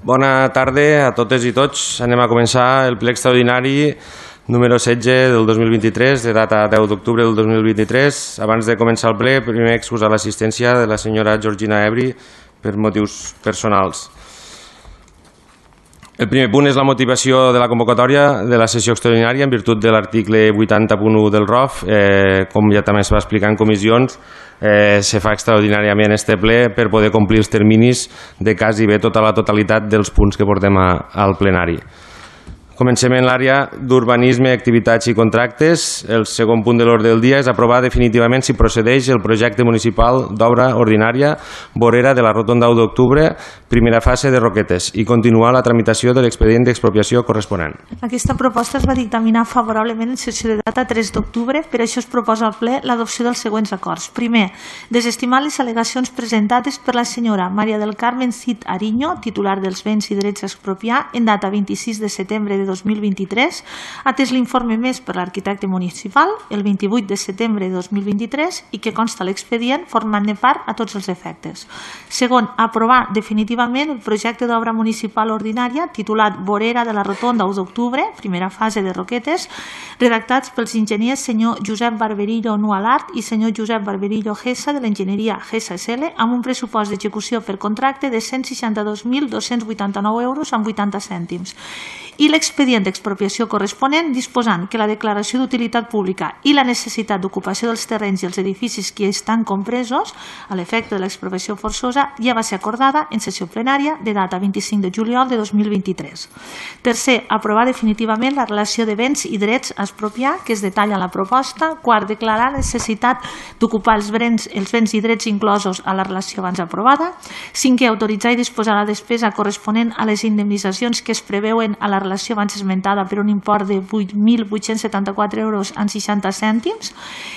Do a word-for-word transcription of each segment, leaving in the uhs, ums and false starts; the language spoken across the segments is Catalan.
Bona tarda a totes i tots. Anem a començar el ple extraordinari número setze del dos mil vint-i-tres, de data deu d'octubre del dos mil vint-i-tres. Abans de començar el ple, primer excusar l'assistència de la senyora Georgina Ebri per motius personals. El primer punt és la motivació de la convocatòria de la sessió extraordinària en virtut de l'article vuitanta punt u del R O F. Eh, com ja també es va explicar en comissions, eh, se fa extraordinàriament este ple per poder complir els terminis de quasi bé tota la totalitat dels punts que portem a, al plenari. Comencem en l'àrea d'urbanisme, activitats i contractes. El segon punt de l'ordre del dia és aprovar definitivament si procedeix el projecte municipal d'obra ordinària vorera de la rotonda u d'octubre, primera fase de Roquetes, i continuar la tramitació de l'expedient d'expropiació corresponent. Aquesta proposta es va dictaminar favorablement en sessió de data tres d'octubre, per això es proposa al ple l'adopció dels següents acords. Primer, desestimar les al·legacions presentades per la senyora Maria del Carmen Cid Ariño, titular dels béns i drets a expropiar, en data vint-i-sis de setembre de dos mil vint-i-tres, atès l'informe emès per l'arquitecte municipal el vint-i-vuit de setembre de dos mil vint-i-tres i que consta l'expedient formant-ne part a tots els efectes. Segon, aprovar definitivament el projecte d'obra municipal ordinària titulat Vorera de la Rotonda u d'octubre, primera fase de Roquetes, redactats pels enginyers senyor Josep Barberillo Nualart i senyor Josep Barberillo Gessa de l'enginyeria Gessa S L amb un pressupost d'execució per contracte de cent seixanta-dos mil dos-cents vuitanta-nou euros amb vuitanta cèntims. I l'expedient d'expropiació corresponent disposant que la declaració d'utilitat pública i la necessitat d'ocupació dels terrenys i els edificis que estan compresos a l'efecte de l'expropiació forçosa ja va ser acordada en sessió plenària de data vint-i-cinc de juliol de dos mil vint-i-tres. Tercer, aprovar definitivament la relació de béns i drets a expropiar que es detalla en la proposta. Quart, declarar la necessitat d'ocupar els béns, els béns i drets inclosos a la relació abans aprovada. Cinquè, autoritzar i disposar la despesa corresponent a les indemnitzacions que es preveuen a la relació abans esmentada per un import de vuit mil vuit-cents setanta-quatre euros amb seixanta cèntims.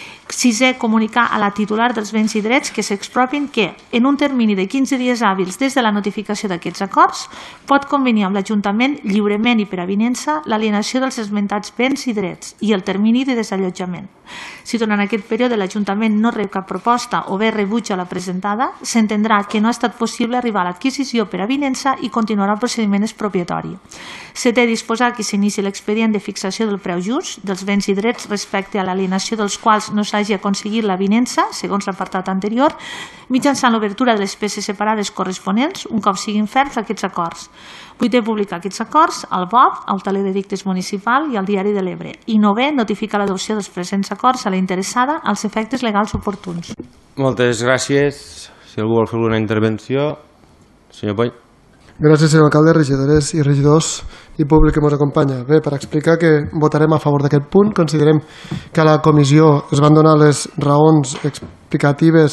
Sisè, comunicar a la titular dels béns i drets que s'expropien que, en un termini de quinze dies hàbils des de la notificació d'aquests acords, pot convenir amb l'Ajuntament lliurement i per avinença l'alienació dels esmentats béns i drets i el termini de desallotjament. Si durant aquest període l'Ajuntament no rep cap proposta o bé rebutja la presentada, s'entendrà que no ha estat possible arribar a l'adquisició per avinença i continuarà el procediment expropiatori. Setè, disposar que s'inici l'expedient de fixació del preu just dels béns i drets respecte a l'alienació dels quals no s'hagi aconseguit l'avinença, segons l'apartat anterior, mitjançant l'obertura de les peces separades corresponents, un cop siguin ferms aquests acords. Vuitè, publicar aquests acords al B O P, al taler de dictes municipal i al Diari de l'Ebre. I novè, notificar l'adopció dels presents acords a la interessada als efectes legals oportuns. Moltes gràcies. Si algú vol fer alguna intervenció, senyor Poy. Gràcies, senyor alcalde, regidores i regidors i públic que ens acompanya. Bé, per explicar que votarem a favor d'aquest punt, considerem que a la comissió es van donar les raons explicatives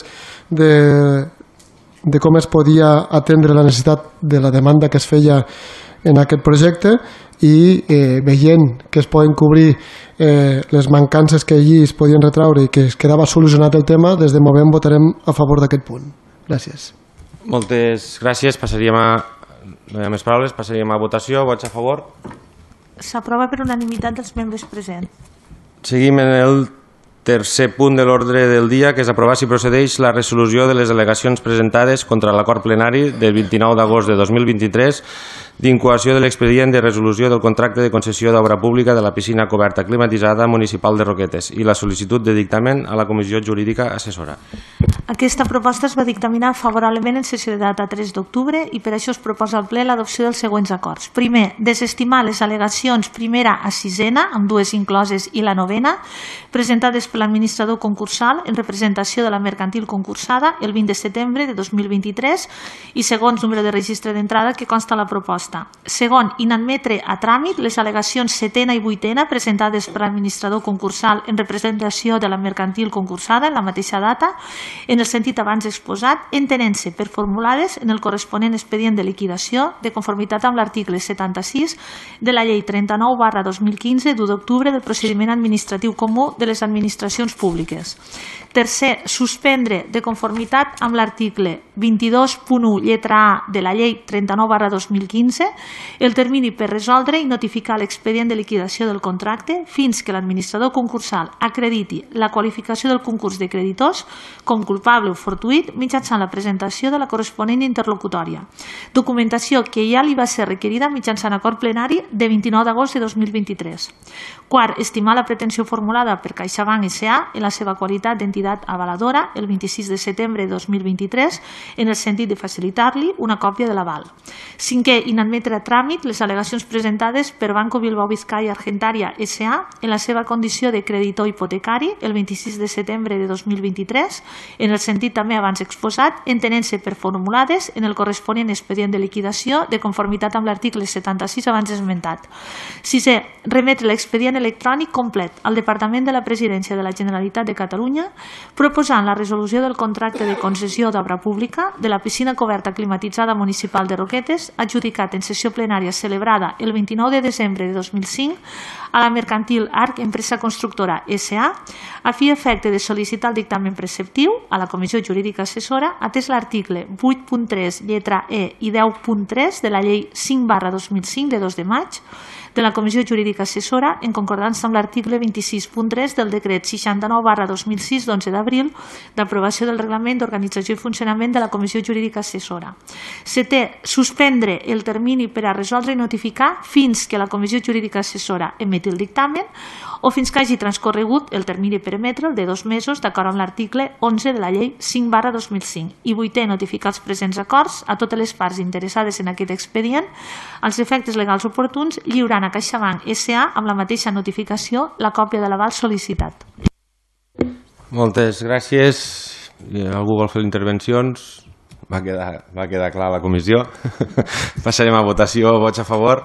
de, de com es podia atendre la necessitat de la demanda que es feia en aquest projecte i eh, veient que es poden cobrir eh, les mancances que allí es podien retraure i que es quedava solucionat el tema, des de moment votarem a favor d'aquest punt. Gràcies. Moltes gràcies. Passaríem a... No hi ha més paraules, passaríem a votació. Vots a favor? S'aprova per unanimitat dels membres presents. Seguim en el tercer punt de l'ordre del dia, que és aprovar si procedeix la resolució de les al·legacions presentades contra l'acord plenari del vint-i-nou d'agost de dos mil vint-i-tres d'incoació de l'expedient de resolució del contracte de concessió d'obra pública de la piscina coberta climatitzada municipal de Roquetes i la sol·licitud de dictamen a la Comissió Jurídica Assessora. Aquesta proposta es va dictaminar favorablement en sessió de data tres d'octubre i per això es proposa al ple l'adopció dels següents acords. Primer, desestimar les al·legacions primera a sisena, amb dues incloses, i la novena, presentades per l'administrador concursal en representació de la mercantil concursada el vint de setembre de dos mil vint-i-tres i segons número de registre d'entrada que consta la proposta. Segon, inadmetre a tràmit les al·legacions setena i vuitena presentades per l'administrador concursal en representació de la mercantil concursada en la mateixa data, en el sentit abans exposat, entenent-se per formulades en el corresponent expedient de liquidació de conformitat amb l'article setanta-sis de la llei trenta-nou barra dos mil quinze d'u d'octubre del procediment administratiu comú de les administracions públiques. Tercer, suspendre de conformitat amb l'article vint-i-dos punt u lletra A de la llei trenta-nou barra dos mil quinze quinze, el termini per resoldre i notificar l'expedient de liquidació del contracte fins que l'administrador concursal acrediti la qualificació del concurs de creditors com culpable o fortuït mitjançant la presentació de la corresponent interlocutòria. Documentació que ja li va ser requerida mitjançant acord plenari de vint-i-nou d'agost de dos mil vint-i-tres. Quart, estimar la pretensió formulada per CaixaBank S A en la seva qualitat d'entitat avaladora el vint-i-sis de setembre de dos mil vint-i-tres en el sentit de facilitar-li una còpia de l'aval. Cinquè, inadmetre a tràmit les al·legacions presentades per Banco Bilbao Vizcaya Argentaria S A en la seva condició de creditor hipotecari el vint-i-sis de setembre de dos mil vint-i-tres en el sentit també abans exposat, entenent-se per formulades en el corresponent expedient de liquidació de conformitat amb l'article setanta-sis abans esmentat. Sisè, remetre l'expedient electrònic complet al Departament de la Presidència de la Generalitat de Catalunya proposant la resolució del contracte de concessió d'obra pública de la piscina coberta climatitzada municipal de Roquetes adjudicat en sessió plenària celebrada el vint-i-nou de desembre de dos mil cinc a la mercantil Arc Empresa Constructora S A a fi efecte de sol·licitar el dictamen preceptiu a la Comissió Jurídica Assessora atès l'article vuit punt tres lletra E i deu punt tres de la Llei cinc barra dos mil cinc de dos de maig de la Comissió Jurídica Assessora en concordança amb l'article vint-i-sis punt tres del decret seixanta-nou barra dos mil sis d'onze d'abril d'aprovació del Reglament d'Organització i Funcionament de la Comissió Jurídica Assessora. Setè, suspendre el termini per a resoldre i notificar fins que la Comissió Jurídica Assessora emeti el dictamen o fins que hagi transcorregut el termini per emetre'l de dos mesos d'acord amb l'article onze de la Llei cinc barra dos mil cinc. I vuitè, notificar els presents acords a totes les parts interessades en aquest expedient als efectes legals oportuns lliurant a CaixaBank S A amb la mateixa notificació la còpia de l'aval sol·licitat. Moltes gràcies. Algú vol fer intervencions? Va quedar, va quedar clar la comissió. Passarem a votació. Vots a favor?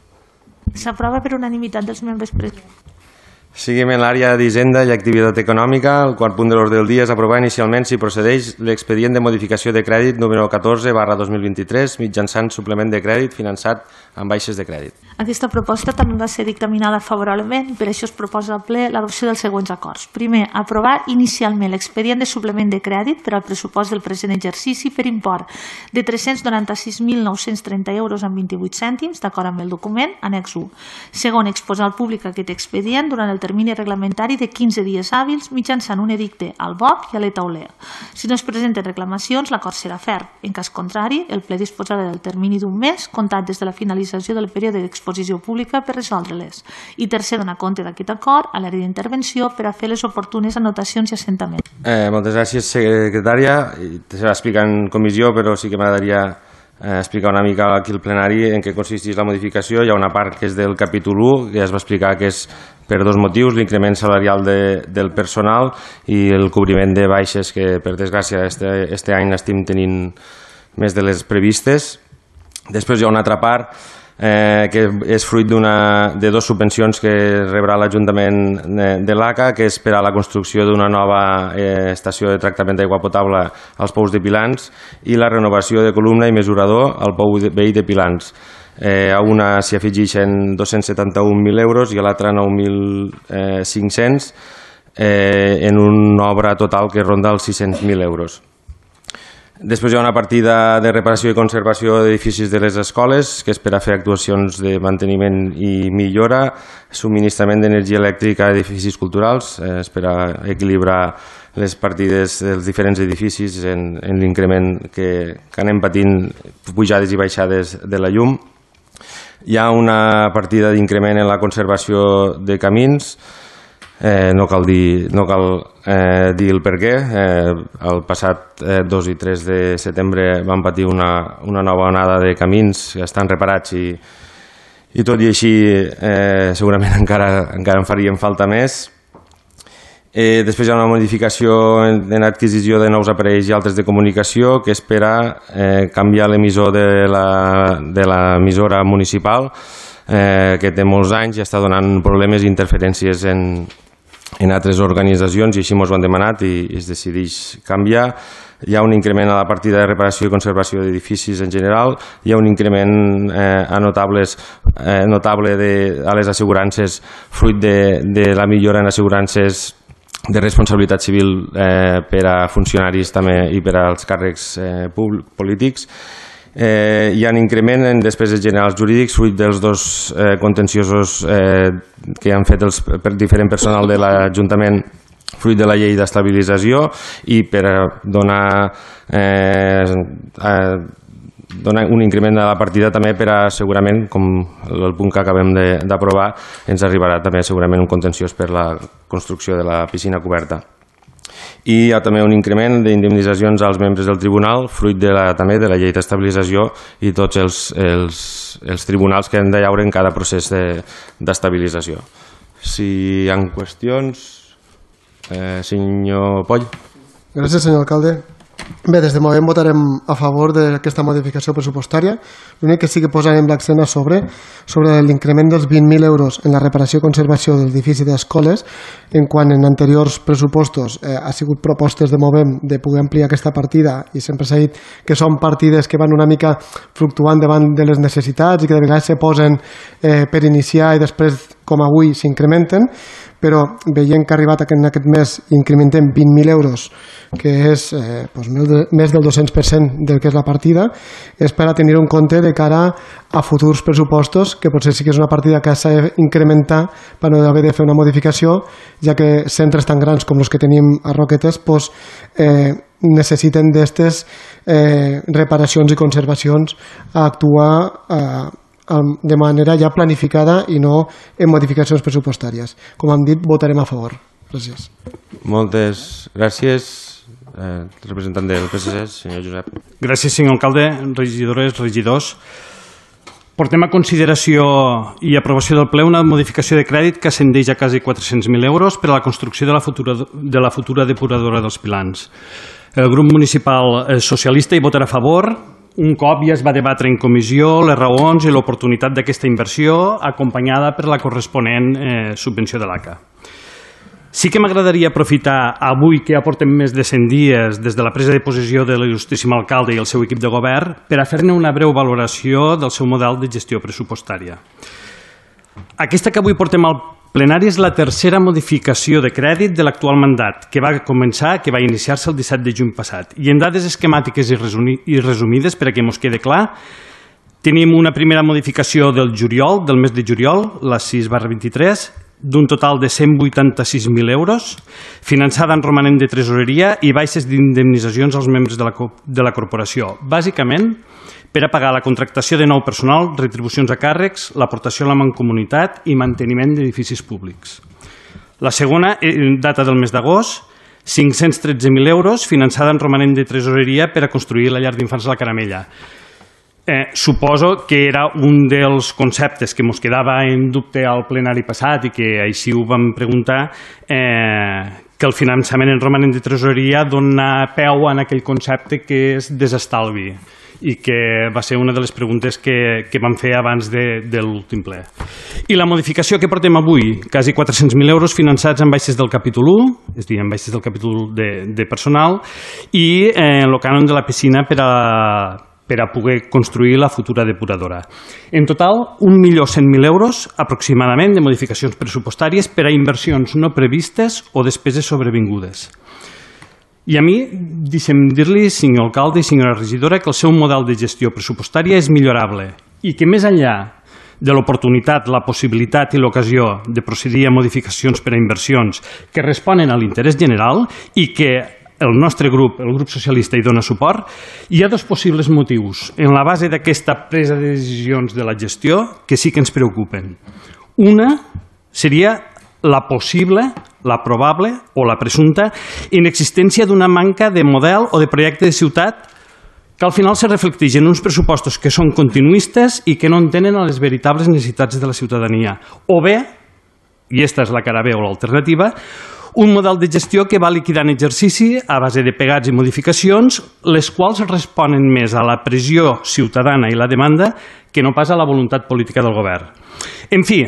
S'aprova per unanimitat dels membres presents. Seguim en l'àrea d'Hisenda i Activitat Econòmica. El quart punt de l'ordre del dia és aprovar inicialment si procedeix l'expedient de modificació de crèdit número catorze barra dos mil vint-i-tres mitjançant suplement de crèdit finançat amb baixes de crèdit. Aquesta proposta també va ser dictaminada favorablement, per això es proposa al ple l'adopció dels següents acords. Primer, aprovar inicialment l'expedient de suplement de crèdit per al pressupost del present exercici per import de tres-cents noranta-sis mil nou-cents trenta euros amb vint-i-vuit cèntims, d'acord amb el document, annex u. Segon, exposar al públic aquest expedient durant el termini reglamentari de quinze dies hàbils mitjançant un edicte al B O P i a l'E Tauler. Si no es presenten reclamacions, l'acord serà ferm. En cas contrari, el ple disposarà del termini d'un mes comptat des de la finalització del període d'exposició pública per resoldre-les. I tercer, donar compte d'aquest acord a l'àrea d'intervenció per a fer les oportunes anotacions i assentaments. Eh, moltes gràcies, secretària. Se va explicar en comissió, però sí que m'agradaria eh, explicar una mica aquí al plenari en què consisteix la modificació. Hi ha una part que és del capítol u, que ja es va explicar que és per dos motius, l'increment salarial de, del personal i el cobriment de baixes que, per desgràcia, este, este any estem tenint més de les previstes. Després hi ha una altra part eh, que és fruit de dues subvencions que rebrà l'Ajuntament de l'A C A, que és per a la construcció d'una nova eh, estació de tractament d'aigua potable als Pous de Pilans i la renovació de columna i mesurador al Pou veí de Pilans. Eh, a una s'hi afegeixen dos-cents setanta-un mil euros i a l'altra nou mil cinc-cents eh, en una obra total que ronda els sis-cents mil euros. Després hi ha una partida de reparació i conservació d'edificis de les escoles, que és per a fer actuacions de manteniment i millora, subministrament d'energia elèctrica a edificis culturals, eh, és per a equilibrar les partides dels diferents edificis en, en l'increment que, que anem patint pujades i baixades de la llum. Hi ha una partida d'increment en la conservació de camins, eh, no cal dir, no cal, eh, dir el per què. Eh, el passat eh, dos i tres de setembre vam patir una, una nova onada de camins que estan reparats i, i tot i així eh, segurament encara, encara en farien falta més. Eh, després hi ha una modificació en, en adquisició de nous aparells i altres de comunicació que és per a eh, canviar l'emissor de l'emissora municipal eh, que té molts anys i està donant problemes i interferències en, en altres organitzacions i així ens ho han demanat i, i es decideix canviar. Hi ha un increment a la partida de reparació i conservació d'edificis en general, hi ha un increment eh, a notables, eh, notable de, a les assegurances fruit de, de la millora en assegurances de responsabilitat civil eh, per a funcionaris també i per als càrrecs eh, polítics. Eh, hi ha un increment en despeses generals jurídics fruit dels dos eh, contenciosos eh, que han fet els per diferent personal de l'Ajuntament fruit de la llei d'estabilització i per donar, eh, eh, donar un increment de la partida també per a segurament, com el punt que acabem d'aprovar, ens arribarà també segurament un contenciós per la construcció de la piscina coberta. I hi ha també un increment d'indemnitzacions als membres del tribunal, fruit de la, també de la llei d'estabilització i tots els, els, els tribunals que han de llaure en cada procés d'estabilització. Si hi ha qüestions... Eh, senyor Poll. Gràcies, senyor alcalde. Bé, des de Movem votarem a favor d'aquesta modificació pressupostària. L'únic que sí que posarem l'accent a sobre sobre l'increment dels vint mil euros en la reparació i conservació de l'edifici d'escoles, en quan en anteriors pressupostos eh, ha sigut propostes de Movem de poder ampliar aquesta partida i sempre s'ha dit que són partides que van una mica fluctuant davant de les necessitats i que de vegades se posen eh, per iniciar i després, com avui, s'incrementen, però veient que ha arribat en aquest mes incrementem vint mil euros, que és eh, doncs més del dos-cents per cent del que és la partida, és per a tenir en compte de cara a futurs pressupostos, que potser sí que és una partida que s'ha d'incrementar per no haver de fer una modificació, ja que centres tan grans com els que tenim a Roquetes doncs, eh, necessiten d'aquestes eh, reparacions i conservacions a actuar eh, de manera ja planificada i no en modificacions pressupostàries. Com hem dit, votarem a favor. Gràcies. Moltes gràcies. Eh, representant del P S C, senyor Josep. Gràcies, senyor alcalde, regidores, regidors. Portem a consideració i aprovació del ple una modificació de crèdit que ascendeix a quasi quatre-cents mil euros per a la construcció de la futura, de la futura depuradora dels Pilans. El grup municipal socialista hi votarà a favor. Un cop ja es va debatre en comissió les raons i l'oportunitat d'aquesta inversió, acompanyada per la corresponent eh, subvenció de l'A C A. Sí que m'agradaria aprofitar avui que ja portem més de cent dies des de la presa de possessió de l'il·lustríssim alcalde i el seu equip de govern per a fer-ne una breu valoració del seu model de gestió pressupostària. Aquesta que avui portem al plenari és la tercera modificació de crèdit de l'actual mandat, que va començar, que va iniciar-se el disset de juny passat. I en dades esquemàtiques i resumides, per a que ens quede clar, tenim una primera modificació del juliol, del mes de juliol, la sis barra vint-i-tres, d'un total de cent vuitanta-sis mil euros, finançada en romanent de tresoreria i baixes d'indemnitzacions als membres de la, de la corporació. Bàsicament, per a pagar la contractació de nou personal, retribucions a càrrecs, l'aportació a la mancomunitat i manteniment d'edificis públics. La segona, data del mes d'agost, cinc-cents tretze mil euros, finançada en romanent de tresoreria per a construir la llar d'infants de la Caramella. Eh, suposo que era un dels conceptes que ens quedava en dubte al plenari passat i que així ho vam preguntar, eh, que el finançament en romanent de tresoreria dona peu en aquell concepte que és desestalvi i que va ser una de les preguntes que, que vam fer abans de, de l'últim ple. I la modificació que portem avui, quasi quatre-cents mil euros finançats en baixes del capítol u, és a dir, en baixes del capítol de, de personal, i eh, el cànon de la piscina per a, per a poder construir la futura depuradora. En total, un milió cent mil euros aproximadament de modificacions pressupostàries per a inversions no previstes o despeses sobrevingudes. I a mi, deixem dir-li, senyor alcalde i senyora regidora, que el seu model de gestió pressupostària és millorable i que més enllà de l'oportunitat, la possibilitat i l'ocasió de procedir a modificacions per a inversions que responen a l'interès general i que el nostre grup, el grup socialista, hi dona suport, hi ha dos possibles motius en la base d'aquesta presa de decisions de la gestió que sí que ens preocupen. Una seria la possible, la probable o la presumpta inexistència d'una manca de model o de projecte de ciutat que al final se reflecteix en uns pressupostos que són continuistes i que no entenen a les veritables necessitats de la ciutadania. O bé, i aquesta és la cara B o l'alternativa, un model de gestió que va liquidar en exercici a base de pegats i modificacions, les quals responen més a la pressió ciutadana i la demanda que no pas a la voluntat política del govern. En fi,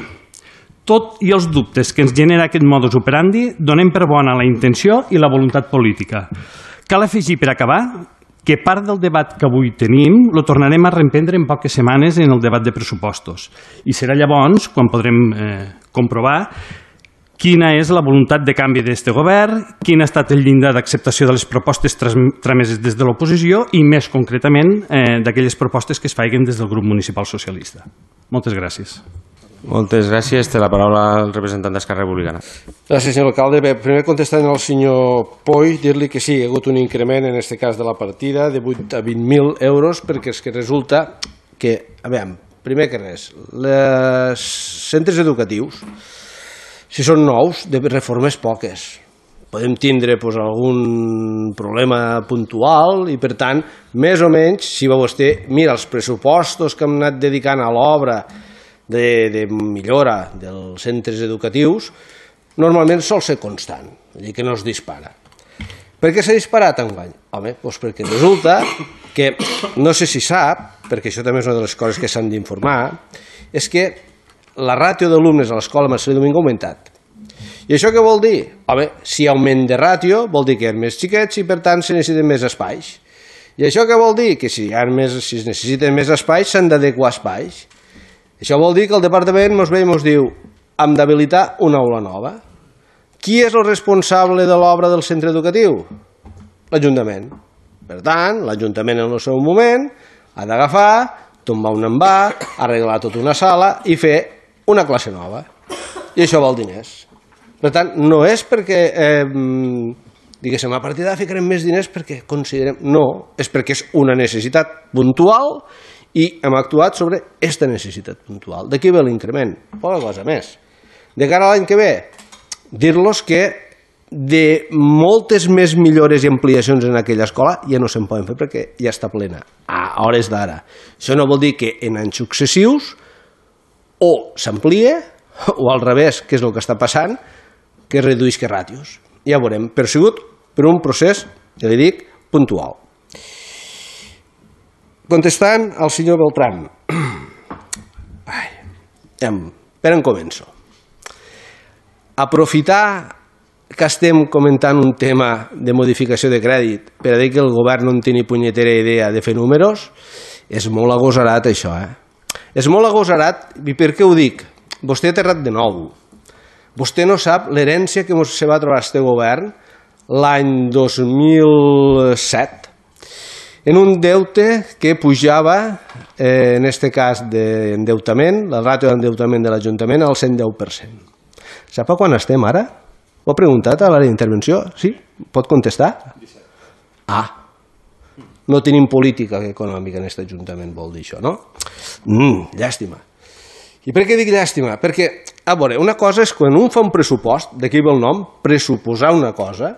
tot i els dubtes que ens genera aquest modus operandi, donem per bona la intenció i la voluntat política. Cal afegir, per acabar, que part del debat que avui tenim lo tornarem a reemprendre en poques setmanes en el debat de pressupostos. I serà llavors quan podrem eh, comprovar quina és la voluntat de canvi d'aquest govern, quin ha estat el llindar d'acceptació de les propostes trameses des de l'oposició i, més concretament, eh, d'aquelles propostes que es faiguen des del grup municipal socialista. Moltes gràcies. Moltes gràcies. Té la paraula el representant d'Esquerra Republicana. Gràcies, senyor alcalde. Bé, primer contestant al senyor Poi, dir-li que sí, hi ha hagut un increment, en aquest cas de la partida, de vuit a vint mil euros, perquè és que resulta que, a veure, primer que res, els centres educatius, si són nous, de reformes poques. Podem tindre pues, algun problema puntual i, per tant, més o menys, si vostè mira els pressupostos que hem anat dedicant a l'obra de, de millora dels centres educatius, normalment sol ser constant, vull dir que no es dispara. Per què s'ha disparat enguany? Home, doncs perquè resulta que, no sé si sap, perquè això també és una de les coses que s'han d'informar, és que la ràtio d'alumnes a l'escola Marcelí Domingo ha augmentat. I això què vol dir? Home, si hi ha augment de ràtio, vol dir que hi ha més xiquets i, per tant, se necessiten més espais. I això què vol dir? Que si, hi ha més, si es necessiten més espais, s'han d'adequar espais. Això vol dir que el departament ens ve i ens diu hem d'habilitar una aula nova. Qui és el responsable de l'obra del centre educatiu? L'Ajuntament. Per tant, l'Ajuntament en el seu moment ha d'agafar, tombar un envà, arreglar tota una sala i fer una classe nova. I això val diners. Per tant, no és perquè eh, diguéssim, a partir d'ara ficarem més diners perquè considerem... No, és perquè és una necessitat puntual i hem actuat sobre aquesta necessitat puntual. D'aquí ve l'increment. Poca cosa més. De cara a l'any que ve, dir-los que de moltes més millores i ampliacions en aquella escola ja no se'n poden fer perquè ja està plena, a hores d'ara. Això no vol dir que en anys successius o s'amplia o al revés, que és el que està passant, que es reduïsca ràtios. Ja ho veurem, però ha sigut per un procés, ja li dic, puntual. Contestant al senyor Beltrán. Ai, per on començo? Aprofitar que estem comentant un tema de modificació de crèdit per a dir que el govern no en té ni punyetera idea de fer números és molt agosarat, això. Eh? És molt agosarat, i per què ho dic? Vostè ha aterrat de nou. Vostè no sap l'herència que se va trobar este govern l'any dos mil set en un deute que pujava, eh, en aquest cas d'endeutament, la ràtio d'endeutament de l'Ajuntament al cent deu per cent. Sap a quan estem ara? Ho ha preguntat a l'àrea d'intervenció? Sí? Pot contestar? Ah, no tenim política econòmica en aquest Ajuntament, vol dir això, no? Mm, llàstima. I per què dic llàstima? Perquè, a veure, una cosa és quan un fa un pressupost, d'aquí ve el nom, pressuposar una cosa,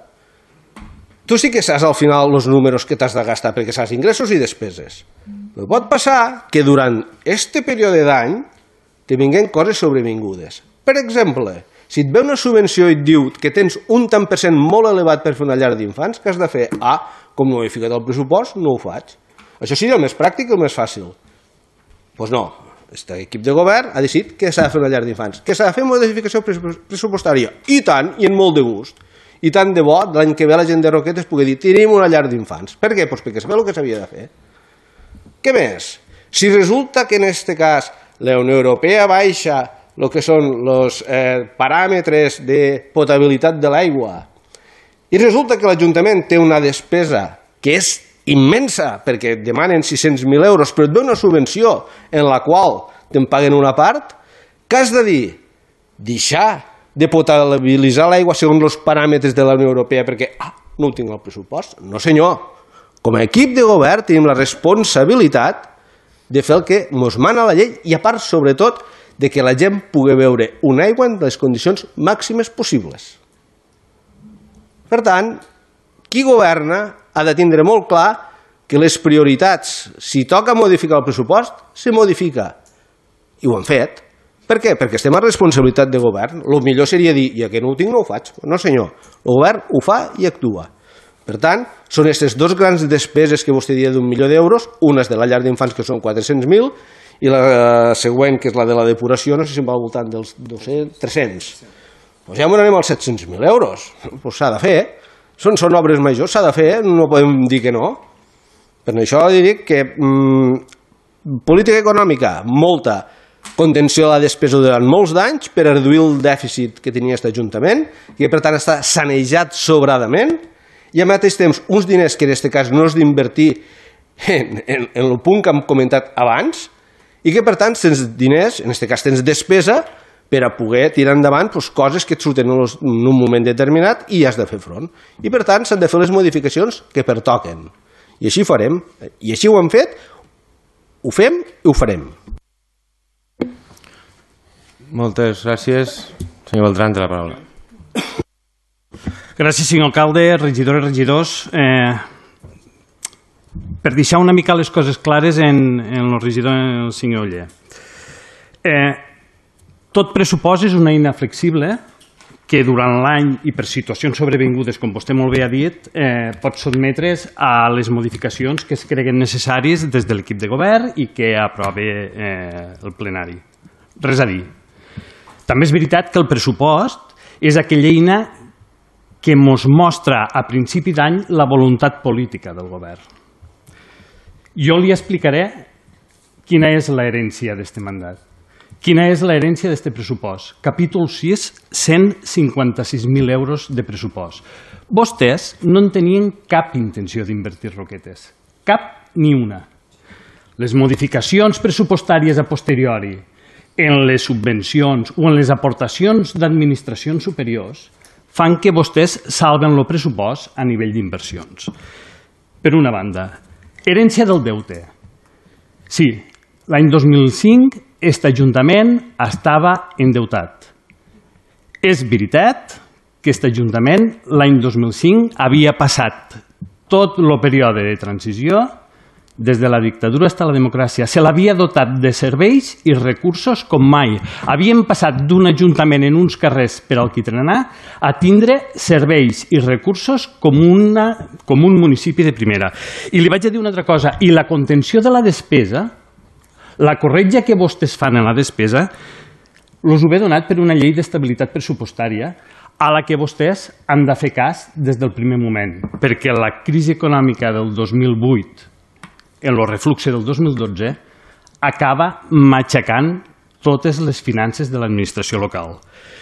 tu sí que saps al final els números que t'has de gastar, perquè saps ingressos i despeses. Però pot passar que durant aquest període d'any te vinguen coses sobrevingudes. Per exemple, si et ve una subvenció i et diu que tens un tant per cent molt elevat per fer una llar d'infants, què has de fer? Ah, com no he ficat el pressupost, no ho faig. Això seria el més pràctic i el més fàcil. Doncs no, aquest equip de govern ha decidit que s'ha de fer una llar d'infants, que s'ha de fer modificació pressupostària, i tant, i en molt de gust. I tant de bo, l'any que ve la gent de Roquetes pugui dir tenim una llar d'infants. Per què? Doncs perquè sabeu el que s'havia de fer. Què més? Si resulta que en aquest cas la Unió Europea baixa el que són els eh, paràmetres de potabilitat de l'aigua i resulta que l'Ajuntament té una despesa que és immensa perquè et demanen sis-cents mil euros però et ve una subvenció en la qual te'n paguen una part, què has de dir? Deixar de potabilitzar l'aigua segons els paràmetres de la Unió Europea perquè ah, no ho tinc al pressupost? No senyor, com a equip de govern tenim la responsabilitat de fer el que ens mana la llei i a part sobretot de que la gent pugui beure una aigua en les condicions màximes possibles. Per tant, qui governa ha de tindre molt clar que les prioritats, si toca modificar el pressupost, se modifica. I ho han fet. Per què? Perquè estem a responsabilitat de govern. El millor seria dir, ja que no ho tinc, no ho faig. No senyor, el govern ho fa i actua. Per tant, són aquestes dues grans despeses que vostè dia d'un milió d'euros, una és de la llar d'infants que són quatre-cents mil i la següent, que és la de la depuració, no sé si em va al voltant dels tres-cents. Doncs ja m'anem als set-cents mil euros. Doncs s'ha de fer. Són, són obres majors, s'ha de fer, no podem dir que no. Per això li dic que mm, política econòmica, molta. contenció de la despesa durant molts d'anys per a reduir el dèficit que tenia aquest Ajuntament, que per tant està sanejat sobradament, i al mateix temps uns diners que en aquest cas no és d'invertir en, en, en el punt que hem comentat abans, i que per tant tens diners, en aquest cas tens despesa, per a poder tirar endavant doncs, coses que et surten en un moment determinat i has de fer front. I per tant s'han de fer les modificacions que pertoquen. I així farem, i així ho hem fet, ho fem i ho farem. Moltes gràcies. Senyor Beltrán, té la paraula. Gràcies, senyor alcalde, regidores i regidors. Eh, per deixar una mica les coses clares en, en el regidor, el senyor Oller. Eh, tot pressupost és una eina flexible que durant l'any i per situacions sobrevingudes, com vostè molt bé ha dit, eh, pot sotmetre's a les modificacions que es creguen necessàries des de l'equip de govern i que aprove eh, el plenari. Res a dir. També és veritat que el pressupost és aquella eina que ens mostra a principi d'any la voluntat política del govern. Jo li explicaré quina és l'herència d'aquest mandat. Quina és l'herència d'aquest pressupost? Capítol sis, cent cinquanta-sis mil euros de pressupost. Vostès no en tenien cap intenció d'invertir roquetes. Cap ni una. Les modificacions pressupostàries a posteriori en les subvencions o en les aportacions d'administracions superiors fan que vostès salven el pressupost a nivell d'inversions. Per una banda, herència del deute. Sí, l'any dos mil cinc aquest Ajuntament estava endeutat. És veritat que aquest Ajuntament l'any dos mil cinc havia passat tot el període de transició des de la dictadura fins a la democràcia. Se l'havia dotat de serveis i recursos com mai. Havíem passat d'un ajuntament en uns carrers per alquitrenar a tindre serveis i recursos com, una, com un municipi de primera. I li vaig a dir una altra cosa. I la contenció de la despesa, la corretja que vostès fan en la despesa, els ho ve donat per una llei d'estabilitat pressupostària a la que vostès han de fer cas des del primer moment, perquè la crisi econòmica del dos mil vuit en el refluxe del dos mil dotze, acaba matxacant totes les finances de l'administració local.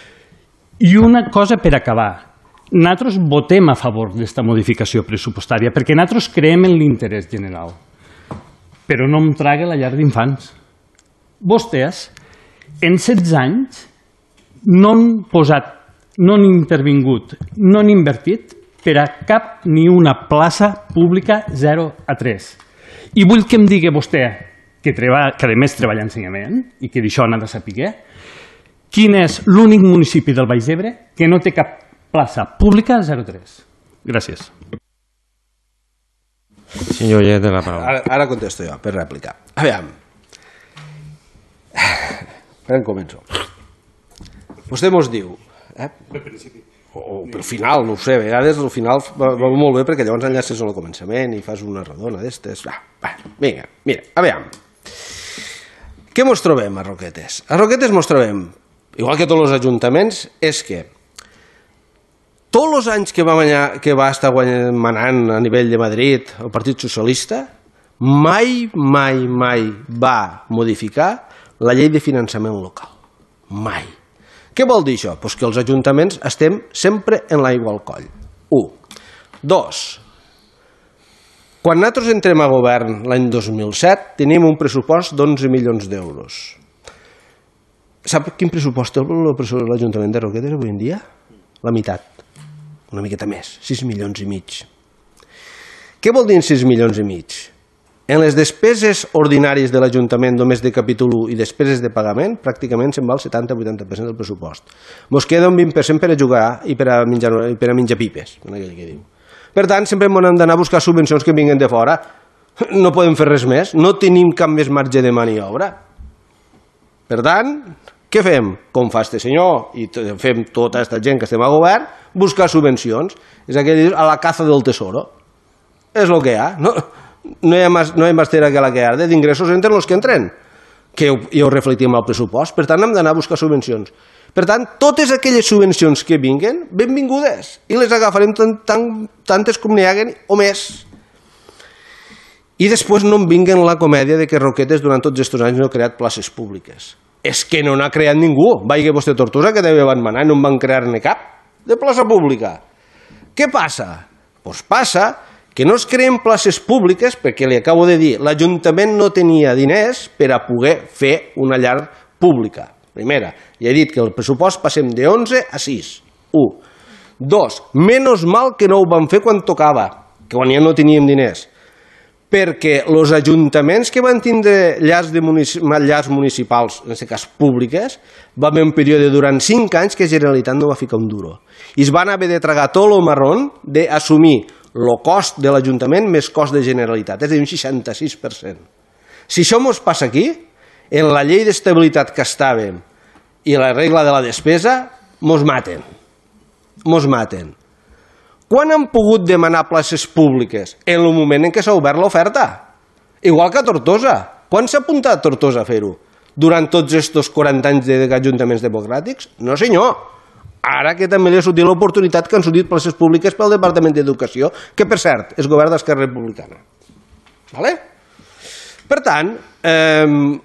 I una cosa per acabar. Nosaltres votem a favor d'esta modificació pressupostària perquè nosaltres creiem en l'interès general. Però no em trague la llar d'infants. Vostès, en setze anys, no han posat, no han intervingut, no han invertit per a cap ni una plaça pública zero a tres. I vull que em digui vostè, que, treba, que a més treballa en ensenyament i que d'això n'ha de saber, quin és l'únic municipi del Baix Ebre que no té cap plaça pública zero a tres. Gràcies. Senyor Oller, té la paraula. Ara, ara contesto jo, per rèplica. Aviam. Per on començo? Vostè mos diu... Eh? Per principi. O pel final, no ho sé, a vegades al final va, va molt bé perquè llavors enllaces al començament i fas una redona d'estes. Va, va, vinga, mira, aviam. Què mos trobem a Roquetes? A Roquetes mos trobem, igual que tots els ajuntaments, és que tots els anys que va, guanyar, que va estar guanyant, manant a nivell de Madrid el Partit Socialista, mai, mai, mai va modificar la llei de finançament local. Mai. Què vol dir això? Pues que els ajuntaments estem sempre en l'aigua al coll. Un. Dos. Quan nosaltres entrem a govern l'any dos mil set teníem un pressupost d'onze milions d'euros. Sap quin pressupost té l'Ajuntament de Roquetes avui en dia? La meitat. Una miqueta més. sis milions i mig. Què vol dir en sis milions i mig? En les despeses ordinàries de l'Ajuntament, només de capítol u i despeses de pagament, pràcticament se'n va el setanta a vuitanta per cent del pressupost. Mos queda un vint per cent per a jugar i per a menjar, per a menjar pipes, en aquell que diu. Per tant, sempre hem d'anar a buscar subvencions que vinguen de fora. No podem fer res més, no tenim cap més marge de maniobra. Per tant, què fem? Com fa este senyor, i fem tota aquesta gent que estem a govern, buscar subvencions. És aquell que diu, a la caza del tesoro. És el que hi ha, no? No hi ha más, no hi ha más tela que la que arde, d'ingressos entren els que entren, que ja ho reflectim al pressupost. Per tant, hem d'anar a buscar subvencions. Per tant, totes aquelles subvencions que vinguen, benvingudes, i les agafarem tant, tant, tantes com n'hi haguen o més. I després no em vinguen la comèdia de que Roquetes durant tots aquests anys no ha creat places públiques. és que no n'ha creat ningú. Vagi vostè a Tortosa, que també van manar, no en van crear-ne cap de plaça pública. Què passa? Doncs passa que no es creen places públiques perquè, li acabo de dir, l'Ajuntament no tenia diners per a poder fer una llar pública. Primera, ja he dit que el pressupost passem de onze a sis. Un. Dos, menys mal que no ho vam fer quan tocava, que quan ja no teníem diners, perquè els ajuntaments que van tindre llars, de munici llars municipals, en aquest cas públiques, va haver un període durant cinc anys que Generalitat no va ficar un duro. I es van haver de tragar tot el marrón d'assumir el cost de l'Ajuntament més cost de Generalitat, és a dir, un seixanta-sis per cent. Si això ens passa aquí, en la llei d'estabilitat que estàvem i la regla de la despesa, ens maten. Ens maten. Quan han pogut demanar places públiques? En el moment en què s'ha obert l'oferta. Igual que a Tortosa. Quan s'ha apuntat a Tortosa a fer-ho? Durant tots aquests quaranta anys d'ajuntaments democràtics? No, senyor. Ara que també li ha sortit l'oportunitat que han sortit places públiques pel Departament d'Educació, que, per cert, és govern d'Esquerra Republicana. Vale? Per tant, eh,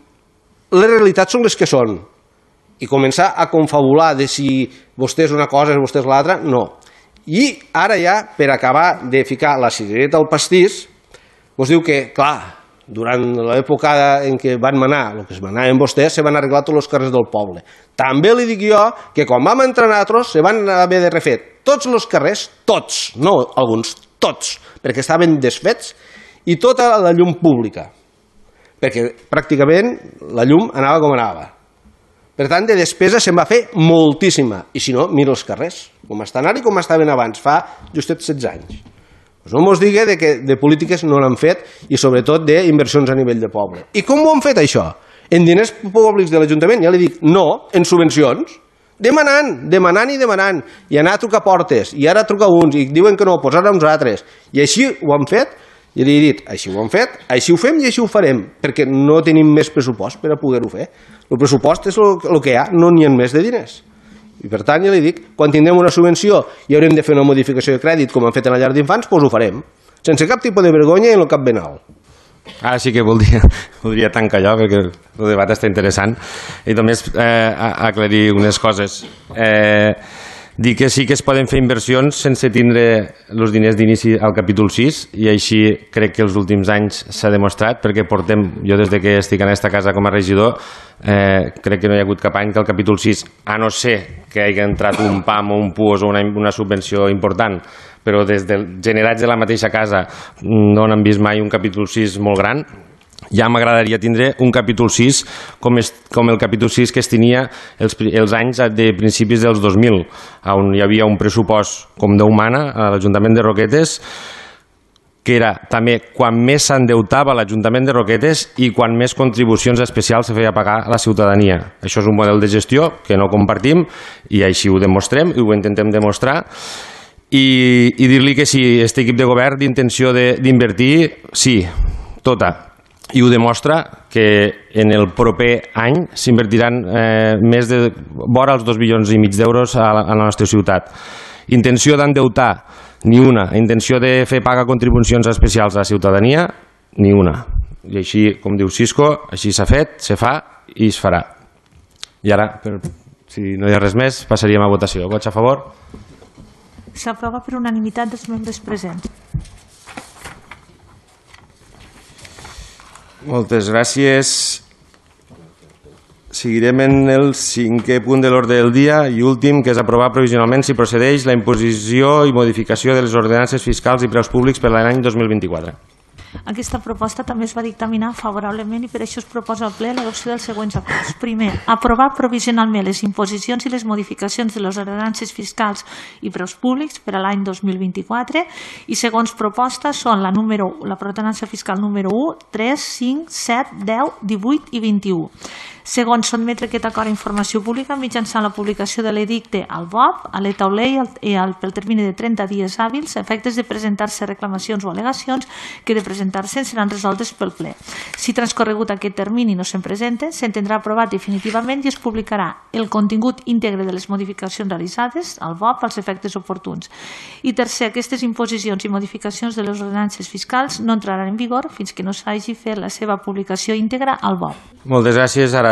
les realitats són les que són. I començar a confabular de si vostè és una cosa i vostè és l'altra, no. I ara ja, per acabar de ficar la cirereta al pastís, us diu que, clar, durant l'època en què van manar, el que es manaven vostès, se van arreglar tots els carrers del poble. També li dic jo que quan vam entrar nosaltres se van haver de refer tots els carrers, tots, no alguns, tots, perquè estaven desfets, i tota la llum pública, perquè pràcticament la llum anava com anava. Per tant, de despesa se'n va fer moltíssima. I si no, mira els carrers, com estan ara i com estaven abans, fa justet setze anys. Pues no mos digui que de polítiques no n'han fet i sobretot d'inversions a nivell de poble. I com ho han fet això? En diners públics de l'Ajuntament? Ja li dic, no, en subvencions. Demanant, demanant i demanant. I anar a trucar portes, i ara trucar uns, i diuen que no, doncs ara uns altres. I així ho han fet. I li he dit, així ho hem fet, així ho fem i així ho farem, perquè no tenim més pressupost per a poder-ho fer. El pressupost és el que hi ha, no n'hi ha més de diners. I per tant, ja li dic, quan tindrem una subvenció i haurem de fer una modificació de crèdit com han fet en la llar d'infants, doncs ho farem, sense cap tipus de vergonya i en el cap ben alt. Ara sí que voldria, voldria tancar allò, perquè el debat està interessant, i només eh, aclarir unes coses. Eh, dir que sí que es poden fer inversions sense tindre els diners d'inici al capítol sis, i així crec que els últims anys s'ha demostrat, perquè portem, jo des de que estic en aquesta casa com a regidor, eh, crec que no hi ha hagut cap any que el capítol sis, a no ser que hagi entrat un P A M o un P U S o una, una subvenció important, però des de generats de la mateixa casa no n'han vist mai un capítol sis molt gran. Ja m'agradaria tindre un capítol sis com, es, com el capítol sis que es tenia els, els anys de principis dels dos mil, on hi havia un pressupost com Déu mana a l'Ajuntament de Roquetes, que era també quan més s'endeutava l'Ajuntament de Roquetes i quan més contribucions especials se feia pagar a la ciutadania. Això és un model de gestió que no compartim i així ho demostrem i ho intentem demostrar. I, i dir-li que si aquest equip de govern d'intenció d'invertir, sí, tota. I ho demostra que en el proper any s'invertiran eh, més de vora els dos milions i mig d'euros a, a la nostra ciutat. Intenció d'endeutar, ni una. Intenció de fer pagar contribucions especials a la ciutadania, ni una. I així, com diu Cisco, així s'ha fet, se fa i es farà. I ara, per, si no hi ha res més, passaríem a votació. Vots a favor? S'aprova per unanimitat dels membres presents. Moltes gràcies. Seguirem en el cinquè punt de l'ordre del dia i últim, que és aprovar provisionalment si procedeix la imposició i modificació de les ordenances fiscals i preus públics per l'any dos mil vint-i-quatre. Aquesta proposta també es va dictaminar favorablement i per això es proposa al ple l'adopció dels següents acords. Primer, aprovar provisionalment les imposicions i les modificacions de les ordenances fiscals i preus públics per a l'any dos mil vint-i-quatre i segons proposta són la, número, la ordenança fiscal número u, tres, cinc, set, deu, divuit i vint-i-u. Segon, sotmetre aquest acord a informació pública mitjançant la publicació de l'edicte al B O P, a l'E taulei i al, pel termini de trenta dies hàbils a efectes de presentar-se reclamacions o al·legacions que de presentar-se seran resoltes pel ple. Si transcorregut aquest termini no se'n presenten, s'entendrà aprovat definitivament i es publicarà el contingut íntegre de les modificacions realitzades al B O P als efectes oportuns. I tercer, aquestes imposicions i modificacions de les ordenances fiscals no entraran en vigor fins que no s'hagi fet la seva publicació íntegra al B O P. Moltes gràcies. Ara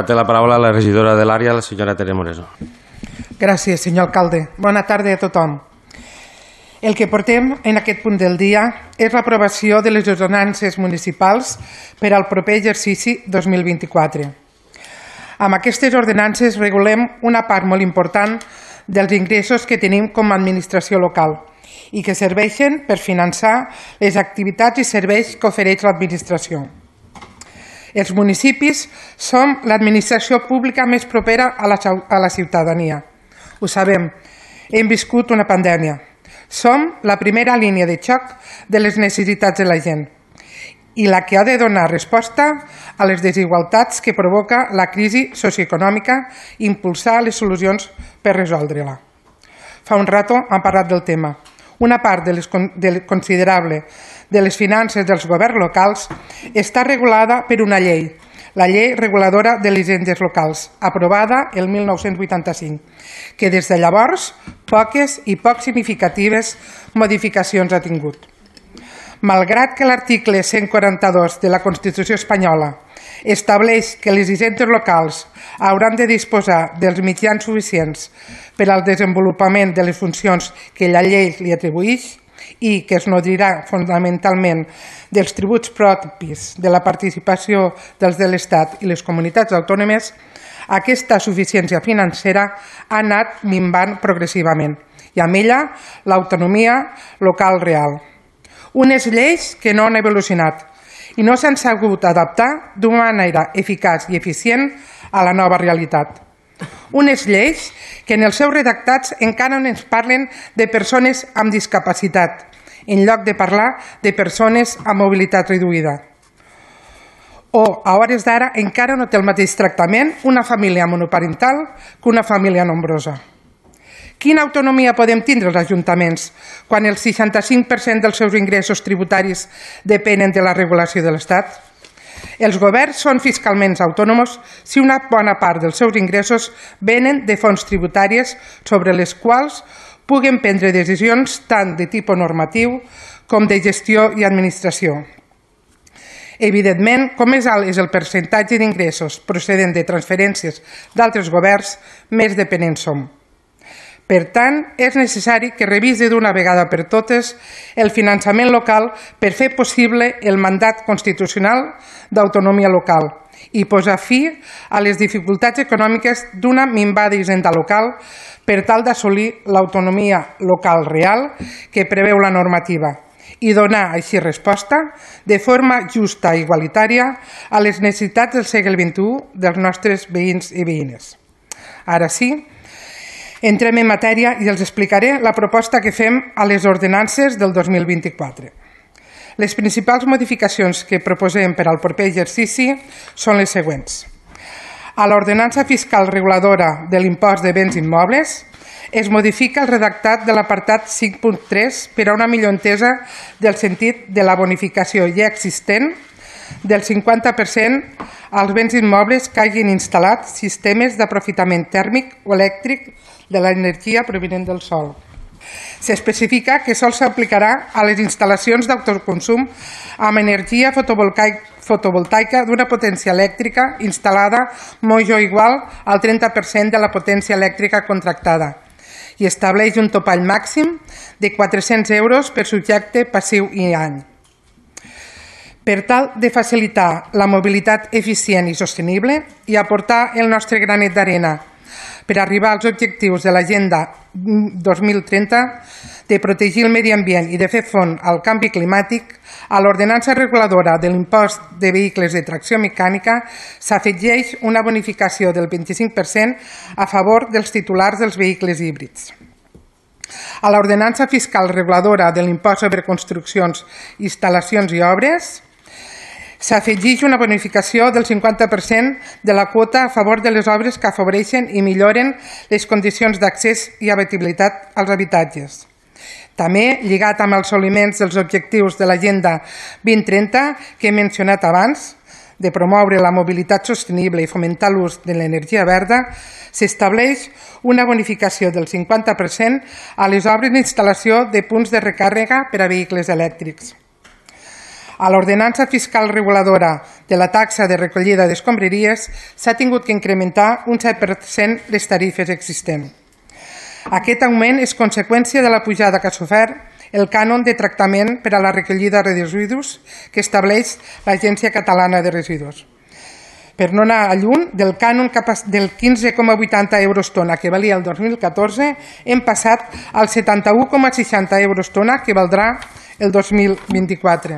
té la paraula la regidora de l'àrea, la senyora Tere Moreso. Gràcies, senyor alcalde. Bona tarda a tothom. El que portem en aquest punt del dia és l'aprovació de les ordenances municipals per al proper exercici dos mil vint-i-quatre. Amb aquestes ordenances regulem una part molt important dels ingressos que tenim com a administració local i que serveixen per finançar les activitats i serveis que ofereix l'administració. Els municipis som l'administració pública més propera a la, a la ciutadania. Ho sabem, hem viscut una pandèmia. Som la primera línia de xoc de les necessitats de la gent i la que ha de donar resposta a les desigualtats que provoca la crisi socioeconòmica i impulsar les solucions per resoldre-la. Fa un rato hem parlat del tema. Una part de les, de, considerable de les finances dels governs locals està regulada per una llei, la Llei Reguladora de les Hisendes Locals, aprovada el mil nou-cents vuitanta-cinc, que des de llavors poques i poc significatives modificacions ha tingut. Malgrat que l'article cent quaranta-dos de la Constitució espanyola estableix que les hisendes locals hauran de disposar dels mitjans suficients per al desenvolupament de les funcions que la llei li atribueix i que es nodrirà fonamentalment dels tributs propis de la participació dels de l'Estat i les comunitats autònomes, aquesta suficiència financera ha anat minvant progressivament i amb ella l'autonomia local real. Unes lleis que no han evolucionat i no s'han sabut adaptar d'una manera eficaç i eficient a la nova realitat. Unes lleis que en els seus redactats encara no ens parlen de persones amb discapacitat, en lloc de parlar de persones amb mobilitat reduïda. O, a hores d'ara, encara no té el mateix tractament una família monoparental que una família nombrosa. Quina autonomia podem tindre els ajuntaments quan el seixanta-cinc per cent dels seus ingressos tributaris depenen de la regulació de l'Estat? Els governs són fiscalment autònoms si una bona part dels seus ingressos venen de fonts tributàries sobre les quals puguen prendre decisions tant de tipus normatiu com de gestió i administració. Evidentment, com més alt és el percentatge d'ingressos procedent de transferències d'altres governs, més dependents som. Per tant, és necessari que revisi d'una vegada per totes el finançament local per fer possible el mandat constitucional d'autonomia local i posar fi a les dificultats econòmiques d'una minvada hisenda local per tal d'assolir l'autonomia local real que preveu la normativa i donar així resposta de forma justa i igualitària a les necessitats del segle vint-i-u dels nostres veïns i veïnes. Ara sí, entrem en matèria i els explicaré la proposta que fem a les ordenances del dos mil vint-i-quatre. Les principals modificacions que proposem per al proper exercici són les següents. A l'ordenança fiscal reguladora de l'impost de béns immobles es modifica el redactat de l'apartat cinc punt tres per a una millor entesa del sentit de la bonificació ja existent del cinquanta per cent als béns immobles que hagin instal·lat sistemes d'aprofitament tèrmic o elèctric de l'energia provinent del sol. S'especifica que sols s'aplicarà a les instal·lacions d'autoconsum amb energia fotovoltaica d'una potència elèctrica instal·lada major o igual al trenta per cent de la potència elèctrica contractada i estableix un topall màxim de quatre-cents euros per subjecte passiu i any. Per tal de facilitar la mobilitat eficient i sostenible i aportar el nostre granet d'arena per arribar als objectius de l'Agenda dos mil trenta de protegir el medi ambient i de fer front al canvi climàtic, a l'ordenança reguladora de l'impost de vehicles de tracció mecànica s'afegeix una bonificació del vint-i-cinc per cent a favor dels titulars dels vehicles híbrids. A l'ordenança fiscal reguladora de l'impost sobre construccions, instal·lacions i obres s'afegeix una bonificació del cinquanta per cent de la quota a favor de les obres que afavoreixen i milloren les condicions d'accés i habitabilitat als habitatges. També, lligat amb els assoliments dels objectius de l'Agenda vint trenta que he mencionat abans, de promoure la mobilitat sostenible i fomentar l'ús de l'energia verda, s'estableix una bonificació del cinquanta per cent a les obres d'instal·lació de punts de recàrrega per a vehicles elèctrics. A l'ordenança fiscal reguladora de la taxa de recollida d'escombraries s'ha tingut que incrementar un set per cent les tarifes existents. Aquest augment és conseqüència de la pujada que ha sofert el cànon de tractament per a la recollida de residus que estableix l'Agència Catalana de Residus. Per no anar a lluny, del cànon del quinze coma vuitanta euros tona que valia el dos mil catorze, hem passat al setanta-u coma seixanta euros tona que valdrà el dos mil vint-i-quatre.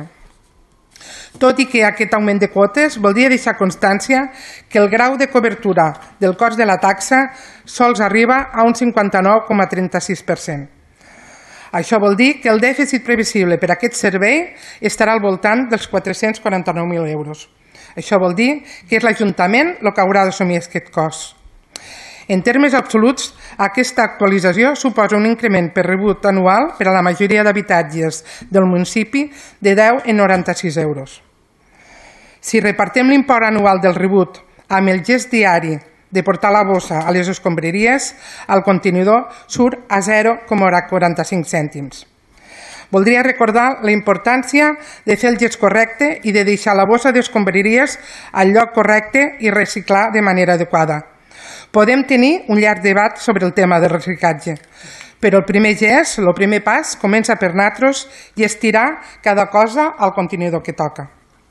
Tot i que aquest augment de quotes voldria deixar constància que el grau de cobertura del cost de la taxa sols arriba a un cinquanta-nou coma trenta-sis per cent. Això vol dir que el dèficit previsible per a aquest servei estarà al voltant dels quatre-cents quaranta-nou mil euros. Això vol dir que és l'Ajuntament el que haurà d'assumir aquest cost. En termes absoluts, aquesta actualització suposa un increment per rebut anual per a la majoria d'habitatges del municipi de deu coma noranta-sis euros. Si repartem l'import anual del rebut amb el gest diari de portar la bossa a les escombraries, el contenidor surt a zero coma quaranta-cinc cèntims. Voldria recordar la importància de fer el gest correcte i de deixar la bossa d'escombraries al lloc correcte i reciclar de manera adequada. Podem tenir un llarg debat sobre el tema del reciclatge, però el primer gest, el primer pas, comença per nosaltres i estirar cada cosa al contenidor que toca.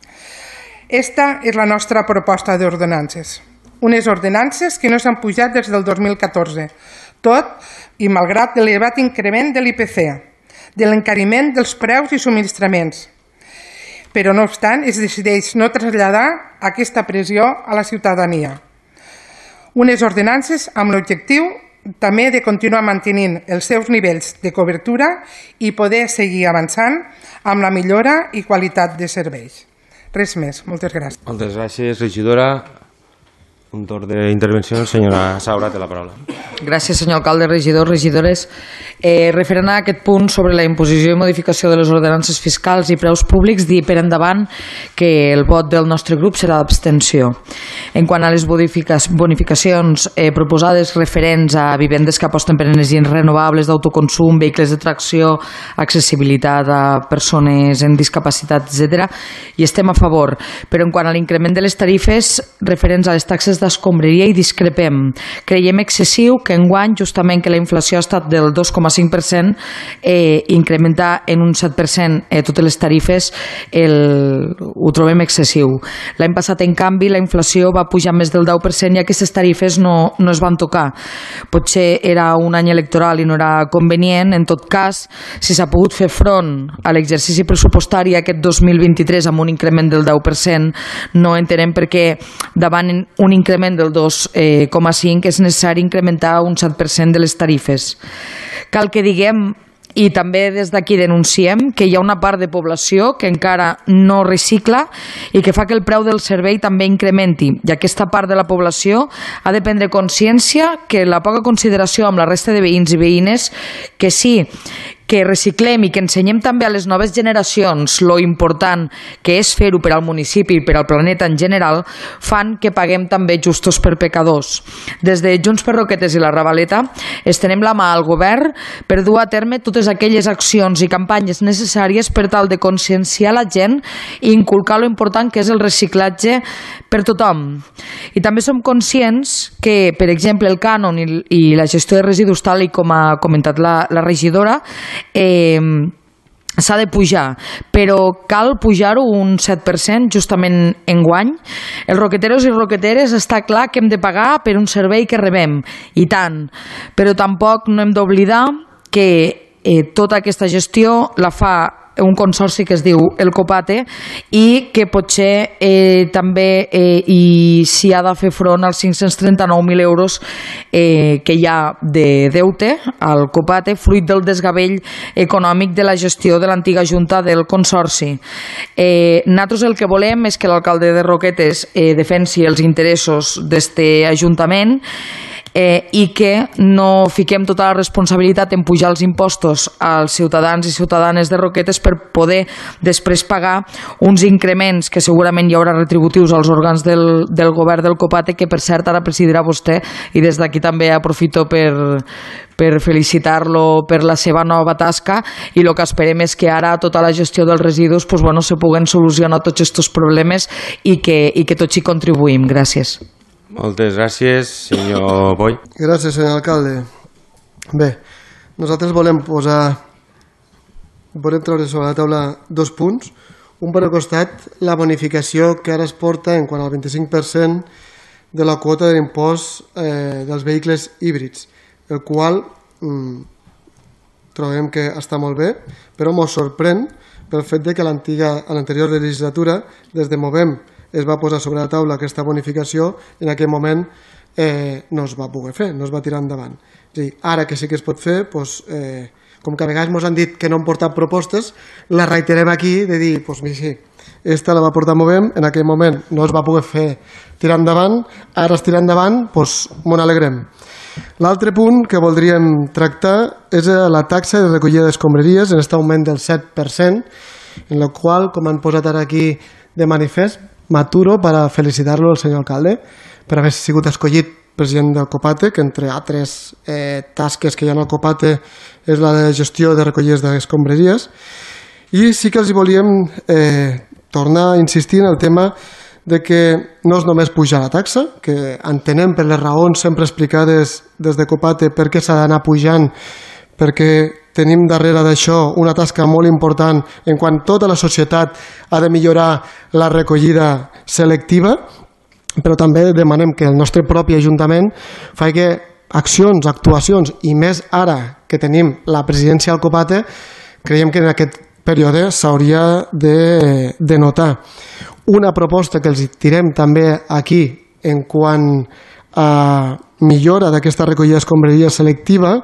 Esta és la nostra proposta d'ordenances. Unes ordenances que no s'han pujat des del dos mil catorze, tot i malgrat l'elevat increment de l'I P C, de l'encariment dels preus i subministraments. Però, no obstant, es decideix no traslladar aquesta pressió a la ciutadania. Unes ordenances amb l'objectiu també de continuar mantenint els seus nivells de cobertura i poder seguir avançant amb la millora i qualitat de serveis. Res més. Moltes gràcies. Moltes gràcies, regidora. Un torn d'intervenció, senyora Saura, té la paraula. Gràcies, senyor alcalde, regidors, regidores. Eh, referent a aquest punt sobre la imposició i modificació de les ordenances fiscals i preus públics, dir per endavant que el vot del nostre grup serà d'abstenció. En quant a les bonificacions eh, proposades referents a vivendes que aposten per energies renovables, d'autoconsum, vehicles de tracció, accessibilitat a persones amb discapacitat, etcètera, hi estem a favor. Però en quant a l'increment de les tarifes referents a les taxes d'escombraria hi discrepem. Creiem excessiu que enguany, justament que la inflació ha estat del dos coma cinc per cent, eh, incrementar en un set per cent eh, totes les tarifes el, ho trobem excessiu. L'any passat, en canvi, la inflació va pujar més del deu per cent i aquestes tarifes no, no es van tocar. Potser era un any electoral i no era convenient. En tot cas, si s'ha pogut fer front a l'exercici pressupostari aquest dos mil vint-i-tres amb un increment del deu per cent, no entenem per què davant un increment del dos coma cinc és necessari incrementar un set per cent de les tarifes. Cal que diguem, i també des d'aquí denunciem, que hi ha una part de població que encara no recicla i que fa que el preu del servei també incrementi. I aquesta part de la població ha de prendre consciència que la poca consideració amb la resta de veïns i veïnes que sí, que reciclem i que ensenyem també a les noves generacions lo important que és fer-ho per al municipi i per al planeta en general, fan que paguem també justos per pecadors. Des de Junts per Roquetes i la Ravaleta estenem la mà al govern per dur a terme totes aquelles accions i campanyes necessàries per tal de conscienciar la gent i inculcar lo important que és el reciclatge per tothom. I també som conscients que, per exemple, el cànon i, i la gestió de residus, tal i com ha comentat la, la regidora, Eh, s'ha de pujar, però cal pujar-ho un set per cent justament enguany. Els roqueteros i roqueteres està clar que hem de pagar per un servei que rebem, i tant, però tampoc no hem d'oblidar que eh, tota aquesta gestió la fa un consorci que es diu el Copate i que potser eh, també eh, i s'hi ha de fer front als cinc-cents trenta-nou mil euros eh, que hi ha de deute al Copate fruit del desgavell econòmic de la gestió de l'antiga junta del consorci. Eh, nosaltres el que volem és que l'alcalde de Roquetes eh, defensi els interessos d'este ajuntament eh, i que no fiquem tota la responsabilitat en pujar els impostos als ciutadans i ciutadanes de Roquetes per poder després pagar uns increments que segurament hi haurà retributius als òrgans del, del govern del Copate, que per cert ara presidirà vostè, i des d'aquí també aprofito per, per felicitar-lo per la seva nova tasca, i el que esperem és que ara tota la gestió dels residus pues, bueno, se puguen solucionar tots aquests problemes i que, i que tots hi contribuïm. Gràcies. Moltes gràcies, senyor Boi. Gràcies, senyor alcalde. Bé, nosaltres volem posar, volem treure sobre la taula dos punts. Un per al costat, la bonificació que ara es porta en quant al vint-i-cinc per cent de la quota de l'impost eh, dels vehicles híbrids, el qual mm, trobem que està molt bé, però ens sorprèn pel fet de que l'antiga, a l'anterior legislatura, des de Movem, es va posar sobre la taula aquesta bonificació i en aquell moment eh, no es va poder fer, no es va tirar endavant. És a dir, ara que sí que es pot fer, doncs, eh, com que a vegades ens han dit que no han portat propostes, la reiterem aquí de dir, doncs mira, sí, esta la va portar Movem, en aquell moment no es va poder fer tirar endavant, ara es tira endavant, doncs m'ho alegrem. L'altre punt que voldríem tractar és la taxa de recollida d'escombraries en aquest augment del set per cent, en la qual, com han posat ara aquí de manifest, m'aturo per a felicitar-lo al senyor alcalde per haver sigut escollit president del Copate, que entre altres eh, tasques que hi ha al Copate és la de gestió de recollides d'escombraries. I sí que els volíem eh, tornar a insistir en el tema de que no és només pujar la taxa, que entenem per les raons sempre explicades des de Copate per què s'ha d'anar pujant, perquè tenim darrere d'això una tasca molt important en quan tota la societat ha de millorar la recollida selectiva, però també demanem que el nostre propi Ajuntament faci accions, actuacions, i més ara que tenim la presidència al Copate, creiem que en aquest període s'hauria de, de notar. Una proposta que els tirem també aquí en quant a millora d'aquesta recollida d'escombraria selectiva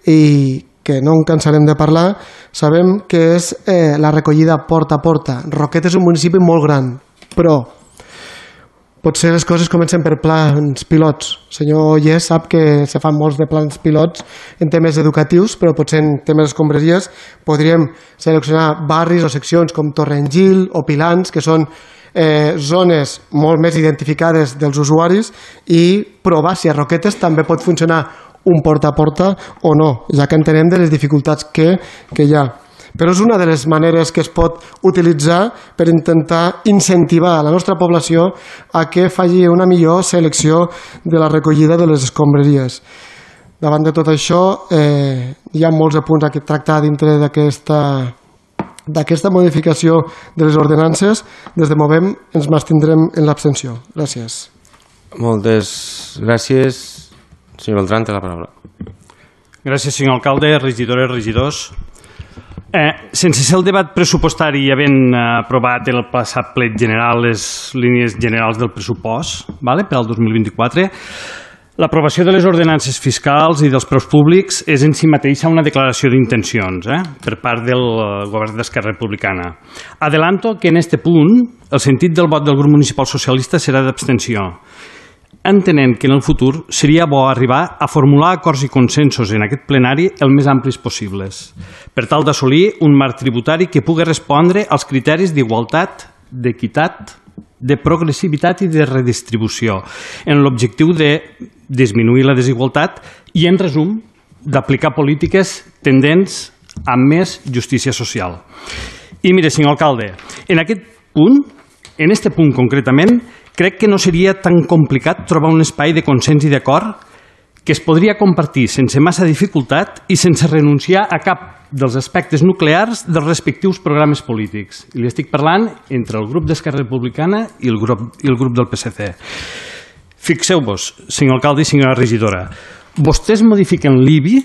i que no en cansarem de parlar, sabem que és eh, la recollida porta a porta. Roquetes és un municipi molt gran, però potser les coses comencen per plans pilots. El senyor Ollés sap que se fan molts de plans pilots en temes educatius, però potser en temes d'escombraries podríem seleccionar barris o seccions com Torrengil o Pilans, que són eh, zones molt més identificades dels usuaris, i provar si a Roquetes també pot funcionar un porta a porta o no, ja que entenem de les dificultats que, que hi ha. Però és una de les maneres que es pot utilitzar per intentar incentivar la nostra població a que faci una millor selecció de la recollida de les escombraries. Davant de tot això, eh, hi ha molts punts a tractar dintre d'aquesta d'aquesta modificació de les ordenances. Des de Movem ens mantindrem en l'abstenció. Gràcies. Moltes gràcies. Senyor Beltrán, té la paraula. Gràcies, senyor alcalde, regidores, regidors. Eh, sense ser el debat pressupostari i havent eh, aprovat el passat ple general les línies generals del pressupost, vale, per al dos mil vint-i-quatre, l'aprovació de les ordenances fiscals i dels preus públics és en si mateixa una declaració d'intencions eh, per part del govern d'Esquerra Republicana. Adelanto que en este punt el sentit del vot del grup municipal socialista serà d'abstenció, entenent que en el futur seria bo arribar a formular acords i consensos en aquest plenari el més amplis possibles, per tal d'assolir un marc tributari que pugui respondre als criteris d'igualtat, d'equitat, de progressivitat i de redistribució, en l'objectiu de disminuir la desigualtat i, en resum, d'aplicar polítiques tendents a més justícia social. I mire, senyor alcalde, en aquest punt, en este punt concretament, crec que no seria tan complicat trobar un espai de consens i d'acord que es podria compartir sense massa dificultat i sense renunciar a cap dels aspectes nuclears dels respectius programes polítics. I li estic parlant entre el grup d'Esquerra Republicana i el grup, i el grup del P S C. Fixeu-vos, senyor alcalde i senyora regidora, vostès modifiquen l'I B I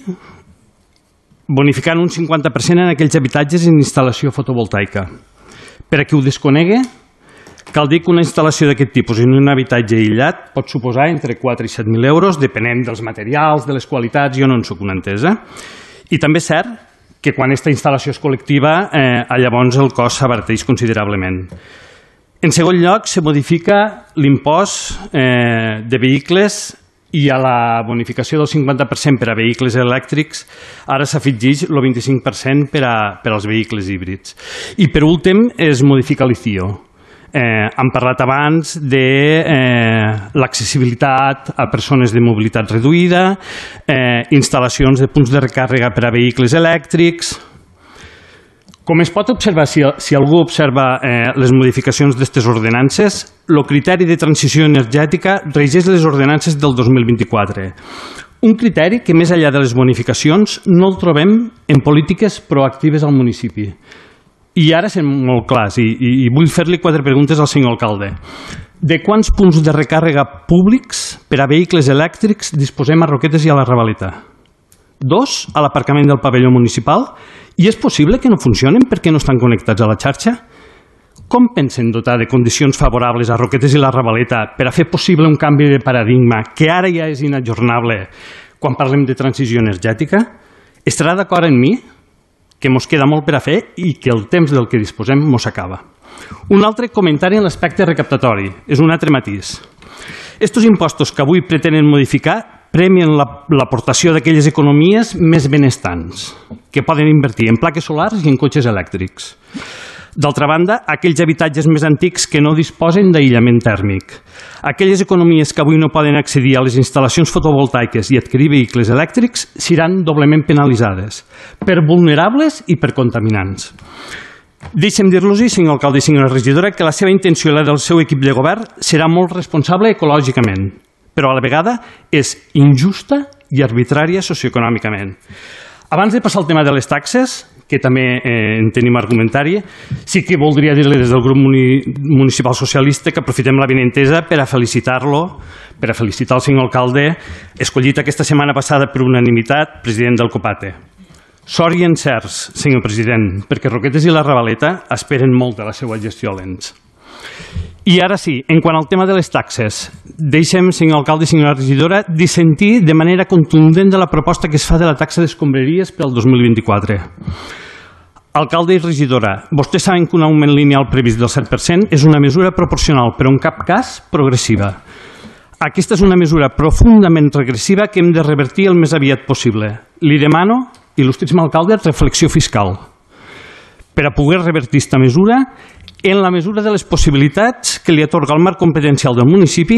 bonificant un cinquanta per cent en aquells habitatges en instal·lació fotovoltaica. Per a qui ho desconegui, cal dir que una instal·lació d'aquest tipus en un habitatge aïllat pot suposar entre quatre i set mil euros, depenent dels materials, de les qualitats, jo no en soc una entesa. I també és cert que quan aquesta instal·lació és col·lectiva, eh, llavors el cost s'abarateix considerablement. En segon lloc, se modifica l'impost eh, de vehicles i a la bonificació del cinquanta per cent per a vehicles elèctrics ara s'afegeix el vint-i-cinc per cent per, a, per als vehicles híbrids. I per últim es modifica l'I C I O. Eh, hem parlat abans de eh, l'accessibilitat a persones de mobilitat reduïda, eh, instal·lacions de punts de recàrrega per a vehicles elèctrics. Com es pot observar, si, si algú observa eh, les modificacions d'aquestes ordenances, el criteri de transició energètica regeix les ordenances del dos mil vint-i-quatre. Un criteri que, més enllà de les bonificacions, no el trobem en polítiques proactives al municipi. I ara sent molt clars, i, i, i vull fer-li quatre preguntes al senyor alcalde. De quants punts de recàrrega públics per a vehicles elèctrics disposem a Roquetes i a la Ravaleta? Dos, a l'aparcament del pavelló municipal. I és possible que no funcionen perquè no estan connectats a la xarxa? Com pensen dotar de condicions favorables a Roquetes i la Ravaleta per a fer possible un canvi de paradigma que ara ja és inajornable quan parlem de transició energètica? Estarà d'acord amb mi que mos queda molt per a fer i que el temps del que disposem mos acaba. Un altre comentari en l'aspecte recaptatori. És un altre matís. Estos impostos que avui pretenen modificar premien l'aportació d'aquelles economies més benestants, que poden invertir en plaques solars i en cotxes elèctrics. D'altra banda, aquells habitatges més antics que no disposen d'aïllament tèrmic. Aquelles economies que avui no poden accedir a les instal·lacions fotovoltaiques i adquirir vehicles elèctrics seran doblement penalitzades, per vulnerables i per contaminants. Deixem dir-los-hi, senyor alcalde i senyora regidora, que la seva intenció i la del seu equip de govern serà molt responsable ecològicament, però a la vegada és injusta i arbitrària socioeconòmicament. Abans de passar al tema de les taxes, que també eh, en tenim argumentari, sí que voldria dir-li des del grup muni municipal socialista que aprofitem la benentesa per a felicitar-lo, per a felicitar el senyor alcalde, escollit aquesta setmana passada per unanimitat president del COPATE. Sort i encerts, senyor president, perquè Roquetes i la Ravaleta esperen molt de la seva gestió a l'Ens. I ara sí, en quant al tema de les taxes, deixem, senyor alcalde i senyora regidora, dissentir de manera contundent de la proposta que es fa de la taxa d'escombraries per al dos mil vint-i-quatre. Alcalde i regidora, vostès saben que un augment lineal previst del set per cent és una mesura proporcional, però en cap cas progressiva. Aquesta és una mesura profundament regressiva que hem de revertir el més aviat possible. Li demano, il·lustríssim alcalde, reflexió fiscal. Per a poder revertir aquesta mesura, en la mesura de les possibilitats que li atorga el marc competencial del municipi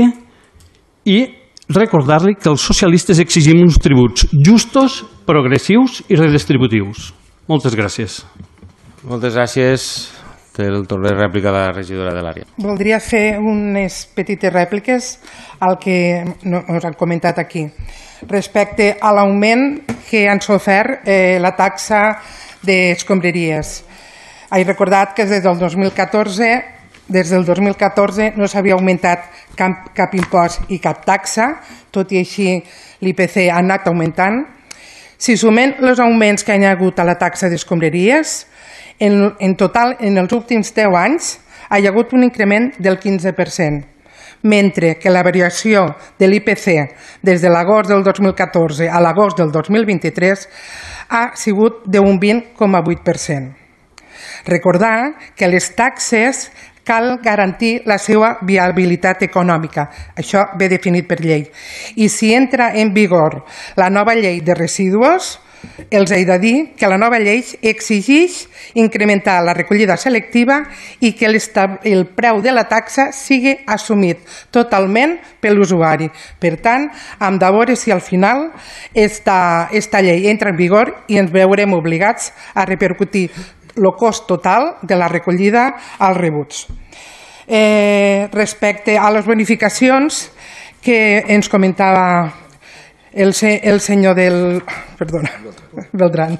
i recordar-li que els socialistes exigim uns tributs justos, progressius i redistributius. Moltes gràcies. Moltes gràcies. Té el torn de rèplica a la regidora de l'àrea. Voldria fer unes petites rèpliques al que ens han comentat aquí. Respecte a l'augment que han sofert eh, la taxa d'escombraries. He recordat que des del dos mil catorze, des del dos mil catorze no s'havia augmentat cap, cap impost i cap taxa, tot i així l'I P C ha anat augmentant. Si sumem els augments que hi ha hagut a la taxa d'escombraries, en, en total, en els últims deu anys, hi ha hagut un increment del quinze per cent, mentre que la variació de l'I P C des de l'agost del dos mil catorze a l'agost del dos mil vint-i-tres ha sigut d'un vint coma vuit per cent. Recordar que les taxes cal garantir la seva viabilitat econòmica. Això ve definit per llei. I si entra en vigor la nova llei de residus, els he de dir que la nova llei exigeix incrementar la recollida selectiva i que el preu de la taxa sigui assumit totalment per l'usuari. Per tant, hem de veure si al final esta, esta llei entra en vigor i ens veurem obligats a repercutir el cost total de la recollida als rebuts. Eh, respecte a les bonificacions que ens comentava el, se, el senyor del... Perdona, Beltran.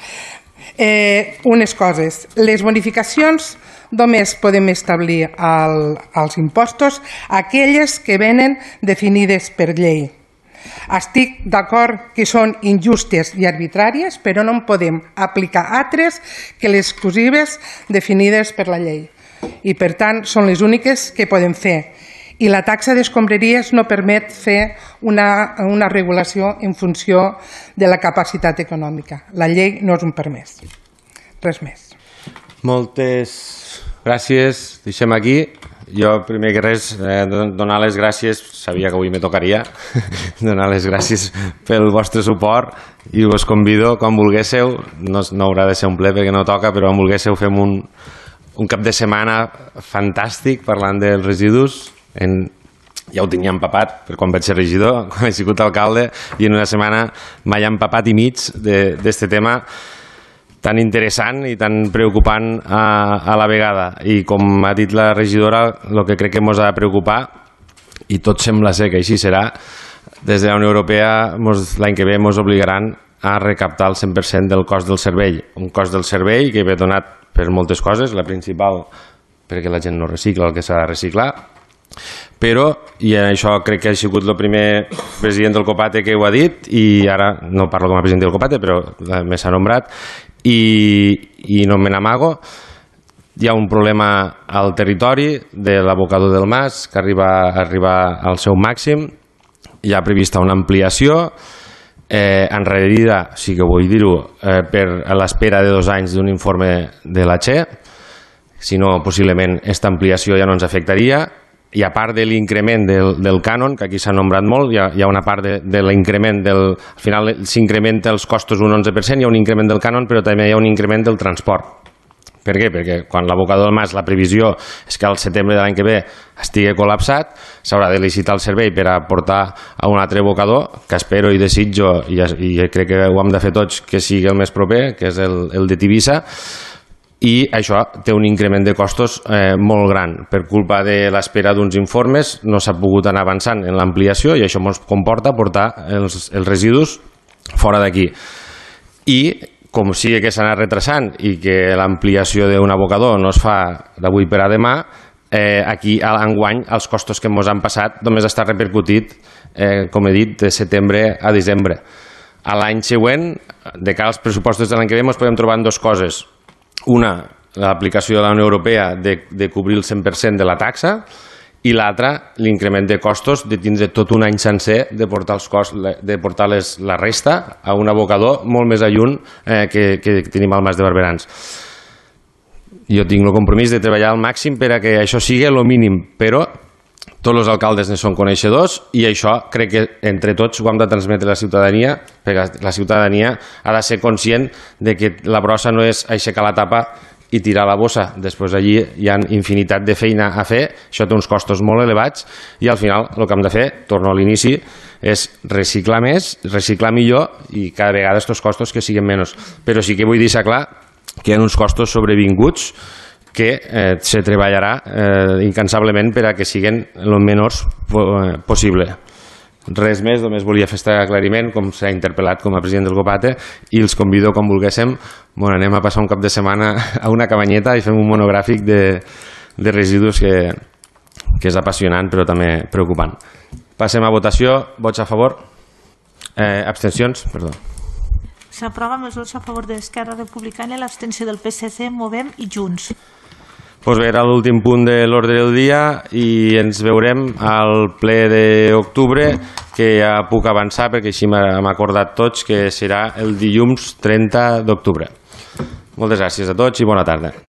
Eh, unes coses. Les bonificacions només podem establir al, als impostos aquelles que venen definides per llei. Estic d'acord que són injustes i arbitràries, però no en podem aplicar altres que les exclusives definides per la llei. I, per tant, són les úniques que podem fer. I la taxa d'escombraries no permet fer una, una regulació en funció de la capacitat econòmica. La llei no és un permès. Res més. Moltes gràcies. Deixem aquí. Jo, primer que res, eh, donar les gràcies, sabia que avui me tocaria, donar les gràcies pel vostre suport i us convido, quan vulguéssiu, no, no haurà de ser un ple perquè no toca, però quan vulguéssiu fem un, un cap de setmana fantàstic parlant dels residus. En, ja ho tinc empapat per quan vaig ser regidor, quan he sigut alcalde, i en una setmana m'he empapat i mig d'este tema tan interessant i tan preocupant a, a la vegada. I com ha dit la regidora, el que crec que ens ha de preocupar, i tot sembla ser que així serà, des de la Unió Europea l'any que ve ens obligaran a recaptar el cent per cent del cost del servei. Un cost del servei que ve donat per moltes coses, la principal perquè la gent no recicla el que s'ha de reciclar, però, i això crec que ha sigut el primer president del COPATE que ho ha dit, i ara no parlo com a president del COPATE, però me s'ha nombrat, i, i no me n'amago. Hi ha un problema al territori de l'abocador del Mas que arriba, arriba al seu màxim. Hi ha prevista una ampliació eh, enrerida, sí que vull dir-ho, eh, per a l'espera de dos anys d'un informe de la Che. Si no, possiblement aquesta ampliació ja no ens afectaria. I a part de l'increment del, del cànon, que aquí s'ha nombrat molt, hi ha, hi ha una part de, de l'increment del... Al final s'incrementa els costos un onze per cent, hi ha un increment del cànon, però també hi ha un increment del transport. Per què? Perquè quan l'abocador del Mas, la previsió és que al setembre de l'any que ve estigui col·lapsat, s'haurà de licitar el servei per a portar a un altre abocador, que espero i desitjo, i, i crec que ho hem de fer tots, que sigui el més proper, que és el, el de Tivissa, i això té un increment de costos eh, molt gran. Per culpa de l'espera d'uns informes no s'ha pogut anar avançant en l'ampliació i això ens comporta portar els, els residus fora d'aquí. I com sigui que s'ha anat retrasant i que l'ampliació d'un abocador no es fa d'avui per a demà, eh, aquí a l'enguany els costos que ens han passat només està repercutit, eh, com he dit, de setembre a desembre. A l'any següent, de cara als pressupostos de l'any que ve, ens podem trobar en dues coses. Una, l'aplicació de la Unió Europea de, de cobrir el cent per cent de la taxa, i l'altra, l'increment de costos de tindre tot un any sencer de portar, els cost, de portar les, la resta a un abocador molt més lluny eh, que, que tenim al Mas de Barberans. Jo tinc el compromís de treballar al màxim per a que això sigui el mínim, però tots els alcaldes ne són coneixedors i això crec que entre tots ho hem de transmetre a la ciutadania, perquè la ciutadania ha de ser conscient de que la brossa no és aixecar la tapa i tirar la bossa. Després allí hi ha infinitat de feina a fer, això té uns costos molt elevats i al final el que hem de fer, torno a l'inici, és reciclar més, reciclar millor i cada vegada aquests costos que siguin menys. Però sí que vull deixar clar que hi ha uns costos sobrevinguts que eh, se treballarà eh, incansablement per a que siguin el menors eh, possible. Res més, només volia fer aquest aclariment, com s'ha interpel·lat com a president del COPATE, i els convido, com volguéssim, bueno, anem a passar un cap de setmana a una cabanyeta i fem un monogràfic de, de residus que, que és apassionant però també preocupant. Passem a votació. Vots a favor? Eh, abstencions? Perdó. S'aprova amb els vots a favor d'Esquerra Republicana i l'abstenció del P S C, Movem i Junts. Doncs bé, era l'últim punt de l'ordre del dia i ens veurem al ple d'octubre, que ja puc avançar perquè així m'hem acordat tots que serà el dilluns trenta d'octubre. Moltes gràcies a tots i bona tarda.